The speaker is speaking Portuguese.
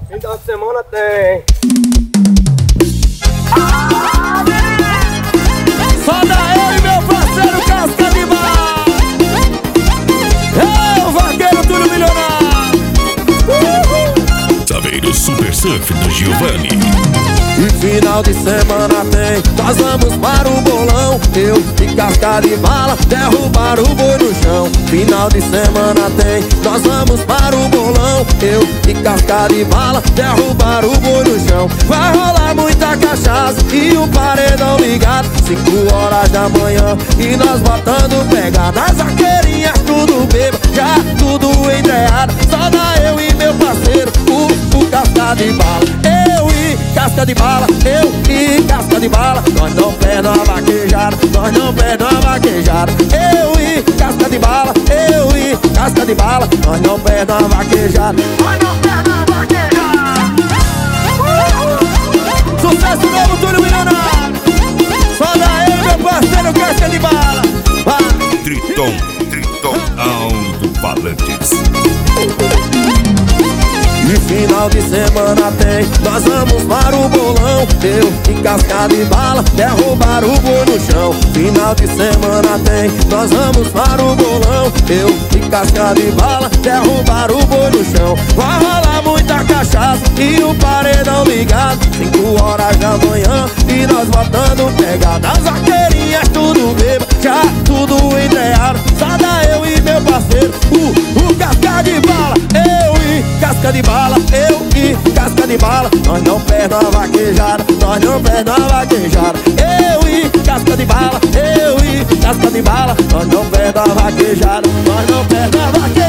Final de semana tem. Só daí, meu parceiro Casca de Bala. É o vaqueiro Túlio Milionário. Saveiro Super Surf do Giovanni. E final de semana tem, nós vamos para o bolão. Eu e Casca de Bala derrubar o boi no chão. Final de semana tem, nós vamos para o bolão. Eu e Casca de Bala derrubar o boi no chão. Vai rolar muita cachaça e o paredão ligado, 5 horas da manhã e nós botando pega nas vaqueirinhas, tudo bebo, já tudo entreado. Só dá eu e meu parceiro, o Casca de Bala. Eu e Casca de Bala, eu e Casca de Bala. Nós não perdemos a vaquejada, nós não perdemos a vaquejada. Eu e Casca de Bala, eu e Casca de Bala. Nós não perdemos a vaquejada, nós não perdemos a vaquejada. Sucesso novo, Túlio Milionário. Só daí, meu parceiro Casca de Bala. Vai. Triton Alto-Falantes. E final de semana tem, nós vamos para o bolão. Eu e Casca de Bala derrubar o boi no chão. Final de semana tem, nós vamos para o bolão. Eu e Casca de Bala derrubar o boi no chão. Vai rolar muita cachaça e o paredão ligado, 5 horas da manhã e nós botando pegada. As vaqueirinhas tudo beba, já tudo entreado. Só dá eu e meu parceiro, o Casca de Bala. Eu e Casca de Bala, eu e Casca de Bala. Nós não perdemos a vaquejada, nós não perdemos a vaquejada. Eu e Casca de Bala, eu e Casca de Bala. Nós não perdemos a vaquejada, nós não perdemos a vaquejada.